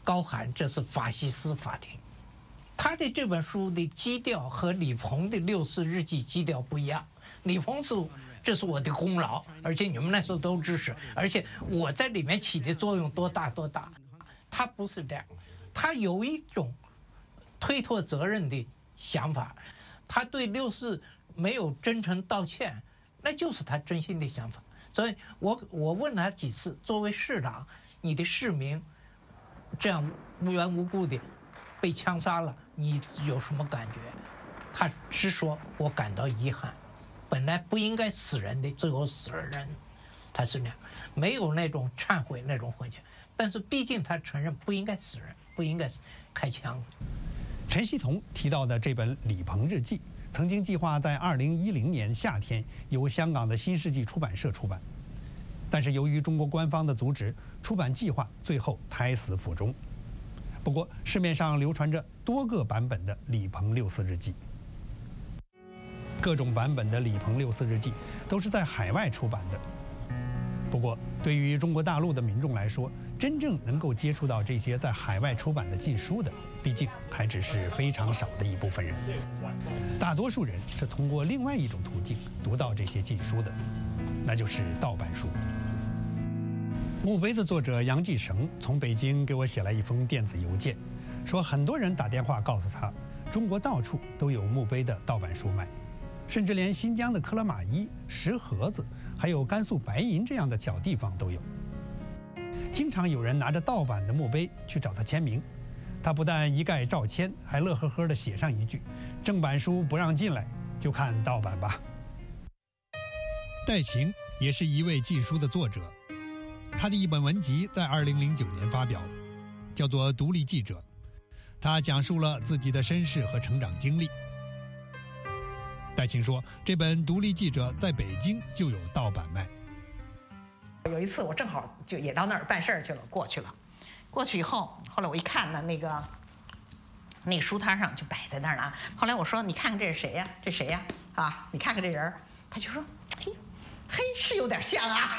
高喊这是法西斯法庭。他的这本书的基调和李鹏的六四日记基调不一样。李鹏是这是我的功劳，而且你们那时候都支持，而且我在里面起的作用多大多大。他不是这样，他有一种推脱责任的想法，他对六四没有真诚道歉，那就是他真心的想法。所以我问他几次，作为市长，你的市民这样无缘无故的被枪杀了，你有什么感觉？他只说我感到遗憾，本来不应该死人的，最后死了人，他是那样，没有那种忏悔那种回去。但是毕竟他承认不应该死人，不应该开枪。 陈锡同提到的这本《李鹏日记》，曾经计划在2010年夏天由香港的新世纪出版社出版，但是由于中国官方的阻止，出版计划最后胎死腹中。不过，市面上流传着多个版本的李鹏六四日记，各种版本的李鹏六四日记都是在海外出版的。不过，对于中国大陆的民众来说，真正能够接触到这些在海外出版的禁书的，毕竟还只是非常少的一部分人。大多数人是通过另外一种途径读到这些禁书的，那就是盗版书。墓碑的作者杨继绳从北京给我写了一封电子邮件，说很多人打电话告诉他，中国到处都有墓碑的盗版书卖，甚至连新疆的克拉玛依、石河子，还有甘肃白银这样的小地方都有。经常有人拿着盗版的墓碑去找他签名，他不但一概照签，还乐呵呵地写上一句：“正版书不让进来，就看盗版吧。”戴晴也是一位禁书的作者，他的一本文集在2009年发表，叫做《独立记者》，他讲述了自己的身世和成长经历。戴晴说，这本《独立记者》在北京就有盗版卖。 有一次我正好就也到那儿办事儿去了，过去以后，后来我一看呢，那个书摊上就摆在那儿呢。后来我说：“你看看这是谁呀？这谁呀？啊，你看看这人。”他就说：“嘿，是有点像啊。”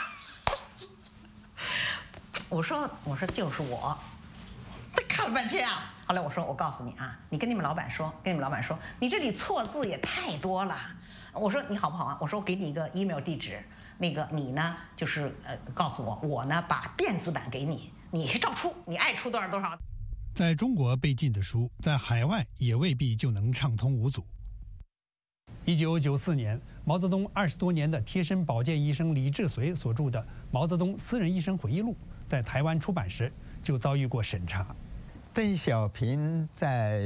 我说就是我。他看了半天啊。后来我说：“我告诉你啊，你跟你们老板说，你这里错字也太多了。”我说：“你好不好啊？”我说：“我给你一个 email 地址。”那个你呢，就是告诉我呢把电子版给你，你照出，你爱出多少多少。 在中国被禁的书，在海外也未必就能畅通无阻。1994年，毛泽东20多年的贴身保健医生李志绥所著的《毛泽东私人医生回忆录》在台湾出版时就遭遇过审查。 邓小平在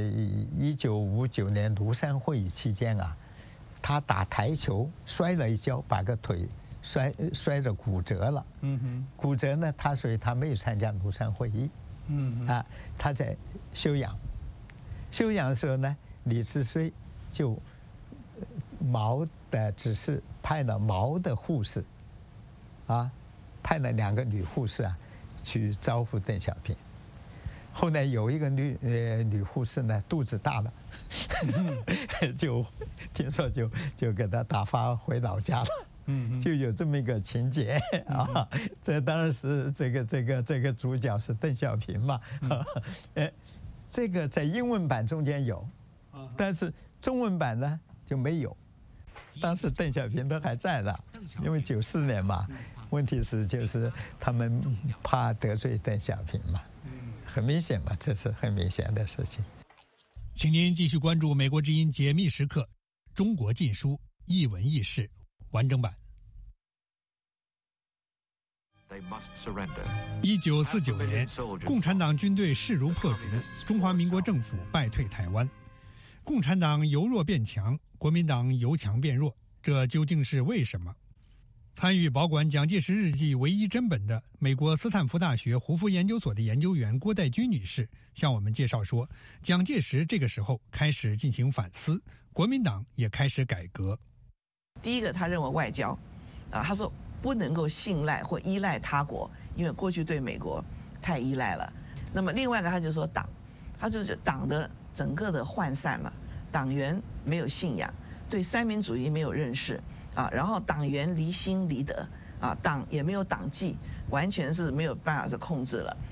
1959年庐山会议期间啊，他打台球摔了一跤，把个腿摔着骨折了。骨折呢，所以他没有参加庐山会议。他在休养的时候呢，李志绥就毛的指示派了毛的护士，派了2个女护士去招呼邓小平。后来有一个女护士呢肚子大了，就听说就给他打发回老家了。就有这么一个情节啊，这当然是这个主角是邓小平嘛。这个在英文版中间有，但是中文版呢就没有。当时邓小平都还在的，因为94年嘛。问题是就是他们怕得罪邓小平嘛，很明显嘛，这是很明显的事情。 请您继续关注美国之音解密时刻，中国禁书一文一事完整版。1949年，共产党军队势如破竹，中华民国政府败退台湾，共产党由弱变强，国民党由强变弱，这究竟是为什么？参与保管蒋介石日记唯一真本的美国斯坦福大学胡佛研究所的研究员郭代军女士向我们介绍说，蒋介石这个时候开始进行反思，国民党也开始改革。 第一个，他认为外交，他说不能够信赖或依赖他国，因为过去对美国太依赖了。那么另外一个，他就说党，他就是党的整个的涣散了，党员没有信仰，对三民主义没有认识然后党员离心离德党也没有党纪，完全是没有办法是控制了。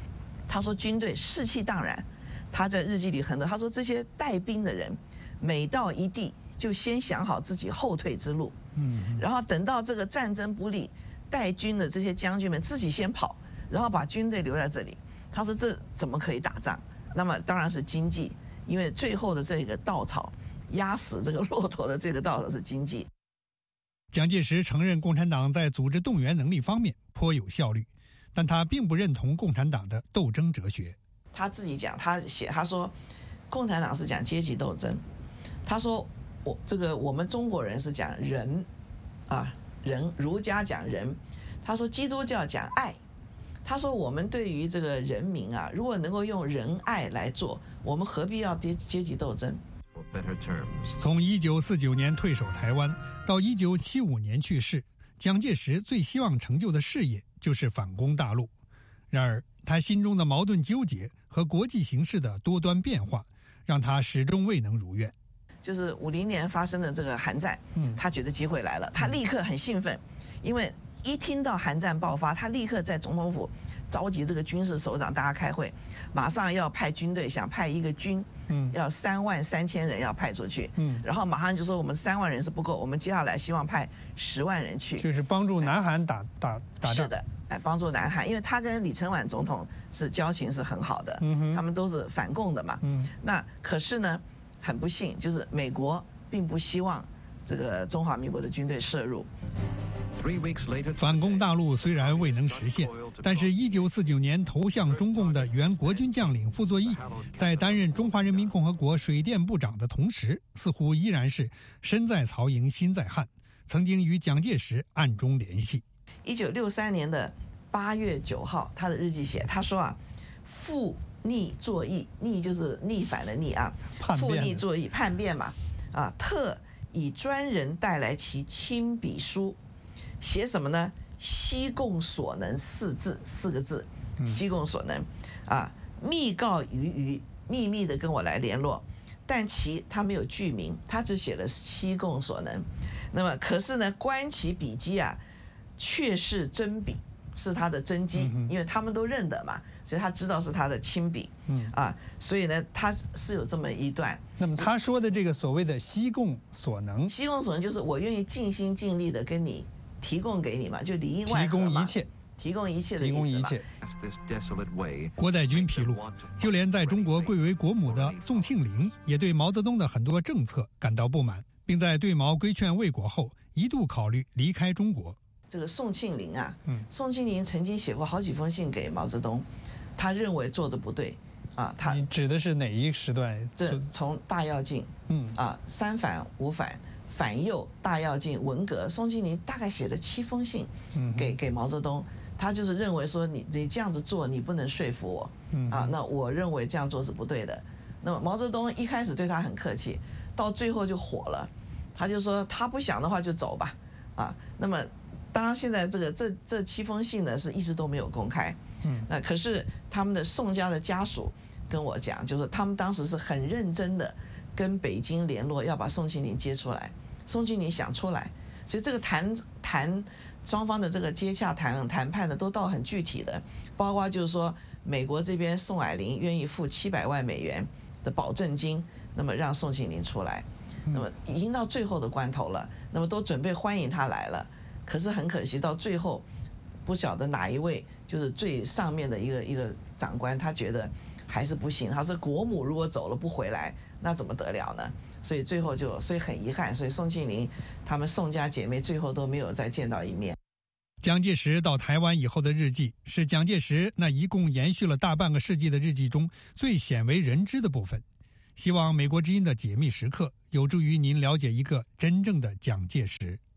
他说军队士气荡然。他在日记里很多，他说这些带兵的人，每到一地就先想好自己后退之路，然后等到这个战争不利，带军的这些将军们自己先跑，然后把军队留在这里。他说这怎么可以打仗？那么当然是经济，因为最后的这个稻草压死这个骆驼的这个稻草是经济。 蒋介石承认共产党在组织动员能力方面颇有效率，但他并不认同共产党的斗争哲学。 他自己讲，他说，共产党是讲阶级斗争，他说我们中国人是讲仁，仁，儒家讲仁，他说基督教讲爱，他说我们对于这个人民啊，如果能够用仁爱来做，我们何必要阶级斗争？ 从1949年退守台湾到1975年去世，蒋介石最希望成就的事业就是反攻大陆。然而，他心中的矛盾纠结和国际形势的多端变化，让他始终未能如愿。 就是50年发生的这个韩战，他觉得机会来了，他立刻很兴奋，因为一听到韩战爆发，他立刻在总统府召集这个军事首长，大家开会，马上要派军队，想派一个军，要33000人要派出去，然后马上就说我们3万人是不够，我们接下来希望派10万人去， 就是帮助南韩打仗。 是的。帮助南韩，因为他跟李承晚总统交情是很好的，他们都是反共的嘛。那可是呢，很不幸，就是美国并不希望这个中华民国的军队涉入。 反攻大陆虽然未能实现，但是1949年投向中共的原国军将领傅作义，在担任中华人民共和国水电部长的同时，似乎依然是身在曹营心在汉，曾经与蒋介石暗中联系。 1963年的8月9号，他的日记写，他说啊，复逆作义，逆就是逆反的逆啊，复逆作义，叛变嘛，特以专人带来其亲笔书，写什么呢？西贡所能4个字，西贡所能密告于秘密的跟我来联络，但他没有具名，他只写了西贡所能。那么可是呢，观其笔迹啊，确是真笔，是他的真迹，因为他们都认得嘛，所以他知道是他的亲笔，所以呢，他是有这么一段。 那么他说的这个所谓的西贡所能， 西贡所能就是我愿意尽心尽力的跟你提供给你嘛，就里应外合嘛，提供一切的意思嘛。 郭代军披露，就连在中国贵为国母的宋庆龄，也对毛泽东的很多政策感到不满，并在对毛规劝未果后，一度考虑离开中国。 这个宋庆龄啊，宋庆龄曾经写过好几封信给毛泽东，他认为做的不对他你指的是哪一时段？ 这从大跃进，三反五反、反右、大跃进、文革，宋庆龄大概写了7封信给毛泽东，他就是认为说你这样子做你不能说服我，那我认为这样做是不对的。那么毛泽东一开始对他很客气，到最后就火了，他就说他不想的话就走吧，那么。当然，现在这7封信呢是一直都没有公开，那可是他们的宋家的家属跟我讲，就是他们当时是很认真的跟北京联络，要把宋庆龄接出来。宋庆龄想出来，所以这个谈双方的这个接洽谈判的都到很具体的，包括就是说美国这边宋霭龄愿意付700万美元的保证金，那么让宋庆龄出来，那么已经到最后的关头了，那么都准备欢迎他来了。可是很可惜，到最后不晓得哪一位就是最上面的一个长官，他觉得还是不行。他说国母如果走了不回来，那怎么得了呢？所以最后所以很遗憾，所以宋庆龄他们宋家姐妹最后都没有再见到一面。 蒋介石到台湾以后的日记，是蒋介石那一共延续了大半个世纪的日记中最鲜为人知的部分。希望美国之音的解密时刻有助于您了解一个真正的蒋介石。